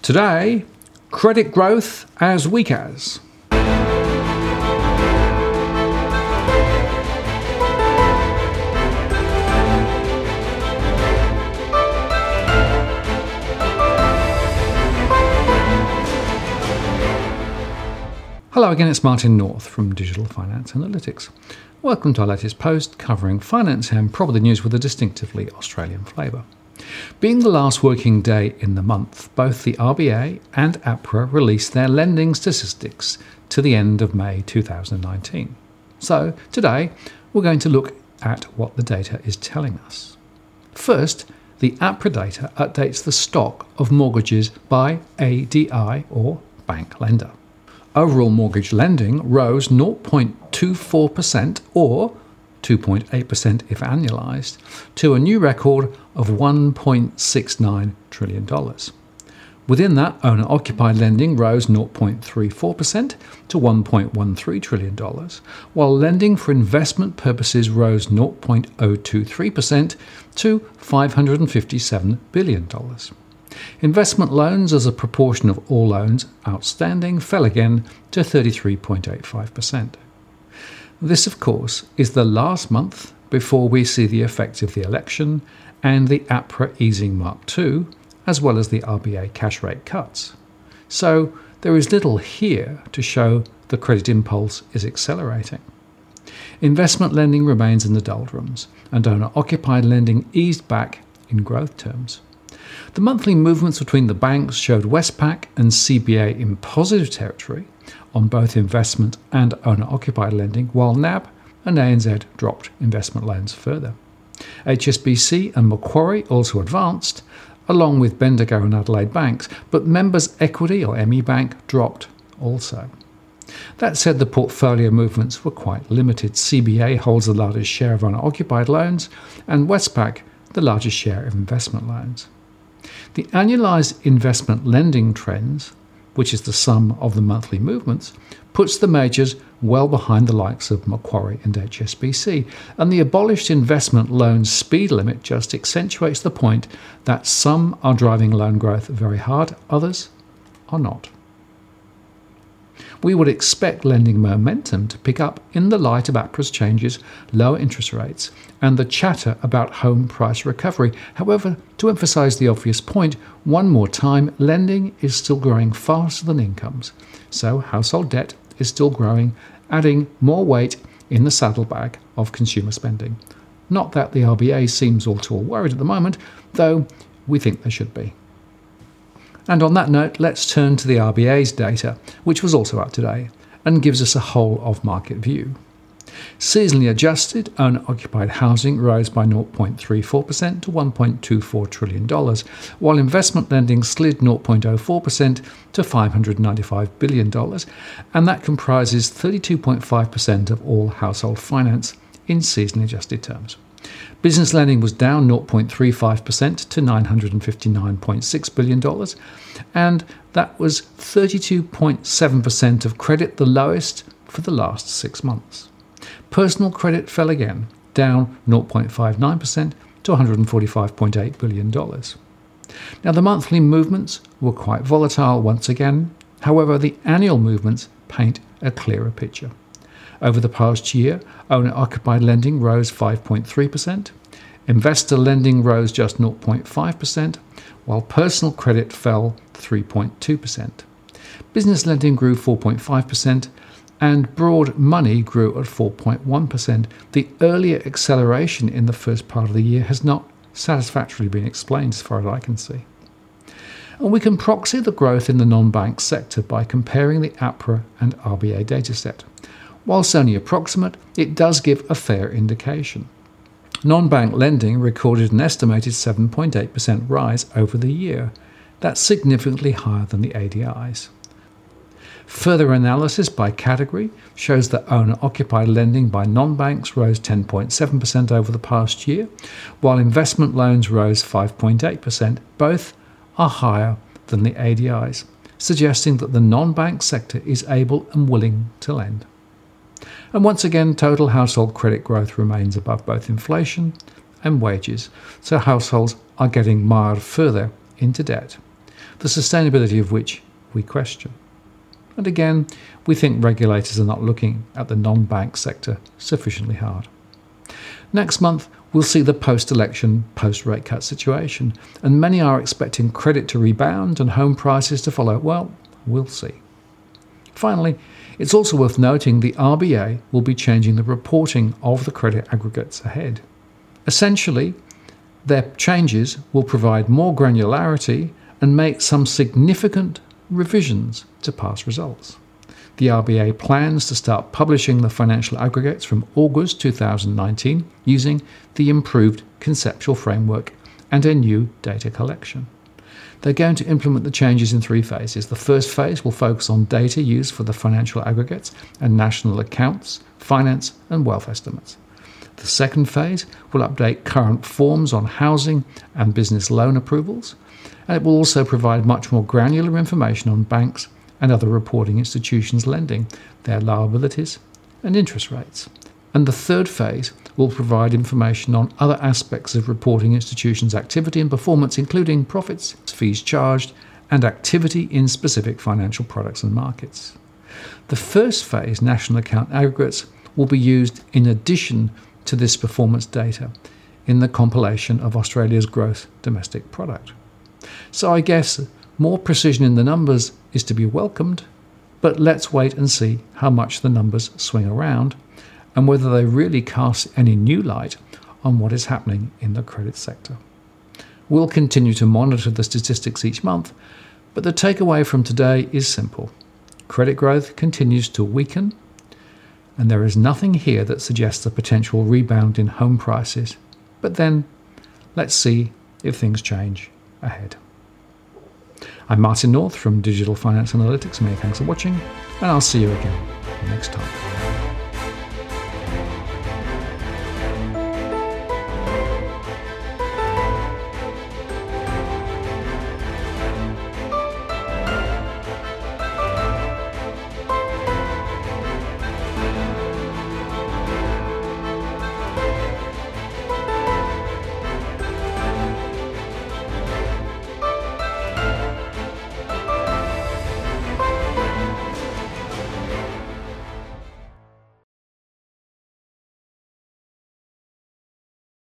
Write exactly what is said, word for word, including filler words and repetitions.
Today, credit growth as weak as. Hello again, it's Martin North from Digital Finance Analytics. Welcome to our latest post covering finance and property news with a distinctively Australian flavour. Being the last working day in the month, both the R B A and APRA released their lending statistics to the end of May two thousand nineteen. So today we're going to look at what the data is telling us. First, the APRA data updates the stock of mortgages by A D I or bank lender. Overall mortgage lending rose zero point two four percent or two point eight percent if annualised to a new record of one point six nine trillion dollars. Within that, owner-occupied lending rose zero point three four percent to one point one three trillion dollars, while lending for investment purposes rose zero point zero two three percent to five hundred fifty-seven billion dollars. Investment loans as a proportion of all loans outstanding fell again to thirty-three point eight five percent. This, of course, is the last month before we see the effect of the election and the APRA easing Mark two, as well as the R B A cash rate cuts. So there is little here to show the credit impulse is accelerating. Investment lending remains in the doldrums, and owner-occupied lending eased back in growth terms. The monthly movements between the banks showed Westpac and C B A in positive territory on both investment and owner-occupied lending, while N A B and A N Z dropped investment loans further. H S B C and Macquarie also advanced, along with Bendigo and Adelaide banks, but Members Equity or M E Bank dropped also. That said, the portfolio movements were quite limited. C B A holds the largest share of owner-occupied loans and Westpac the largest share of investment loans. The annualised investment lending trends, which is the sum of the monthly movements, puts the majors well behind the likes of Macquarie and H S B C, and the abolished investment loan speed limit just accentuates the point that some are driving loan growth very hard, others are not. We would expect lending momentum to pick up in the light of APRA's changes, lower interest rates, and the chatter about home price recovery. However, to emphasise the obvious point one more time, lending is still growing faster than incomes, so household debt is still growing, adding more weight in the saddlebag of consumer spending. Not that the R B A seems all too worried at the moment, though we think they should be. And on that note, let's turn to the R B A's data, which was also out today, and gives us a whole-of-market view. Seasonally adjusted, owner-occupied housing rose by zero point three four percent to one point two four trillion dollars, while investment lending slid zero point zero four percent to five hundred ninety-five billion dollars, and that comprises thirty-two point five percent of all household finance in seasonally adjusted terms. Business lending was down zero point three five percent to nine hundred fifty-nine point six billion dollars, and that was thirty-two point seven percent of credit, the lowest for the last six months. Personal credit fell again, down zero point five nine percent to one hundred forty-five point eight billion dollars. Now, the monthly movements were quite volatile once again. However, the annual movements paint a clearer picture. Over the past year, owner-occupied lending rose five point three percent, investor lending rose just zero point five percent, while personal credit fell three point two percent. Business lending grew four point five percent, and broad money grew at four point one percent. The earlier acceleration in the first part of the year has not satisfactorily been explained as far as I can see. And we can proxy the growth in the non-bank sector by comparing the APRA and R B A dataset. Whilst only approximate, it does give a fair indication. Non-bank lending recorded an estimated seven point eight percent rise over the year. That's significantly higher than the A D Is. Further analysis by category shows that owner-occupied lending by non-banks rose ten point seven percent over the past year, while investment loans rose five point eight percent. Both are higher than the A D Is, suggesting that the non-bank sector is able and willing to lend. And once again, total household credit growth remains above both inflation and wages, so households are getting mired further into debt. the sustainability of which we question. And again, we think regulators are not looking at the non-bank sector sufficiently hard. Next month, we'll see the post-election, post-rate cut situation, and many are expecting credit to rebound and home prices to follow. Well, we'll see. Finally, it's also worth noting the R B A will be changing the reporting of the credit aggregates ahead. Essentially, their changes will provide more granularity and make some significant revisions to past results. The R B A plans to start publishing the financial aggregates from August two thousand nineteen using the improved conceptual framework and a new data collection. They're going to implement the changes in three phases. The first phase will focus on data used for the financial aggregates and national accounts, finance and wealth estimates. The second phase will update current forms on housing and business loan approvals, and it will also provide much more granular information on banks and other reporting institutions lending, their liabilities and interest rates. And the third phase will provide information on other aspects of reporting institutions' activity and performance, including profits, fees charged, and activity in specific financial products and markets. The first phase, national account aggregates, will be used in addition to this performance data in the compilation of Australia's gross domestic product. So I guess more precision in the numbers is to be welcomed, but let's wait and see how much the numbers swing around and whether they really cast any new light on what is happening in the credit sector. We'll continue to monitor the statistics each month, but the takeaway from today is simple. Credit growth continues to weaken, and there is nothing here that suggests a potential rebound in home prices. But then, let's see if things change ahead. I'm Martin North from Digital Finance Analytics. Many thanks for watching, and I'll see you again next time.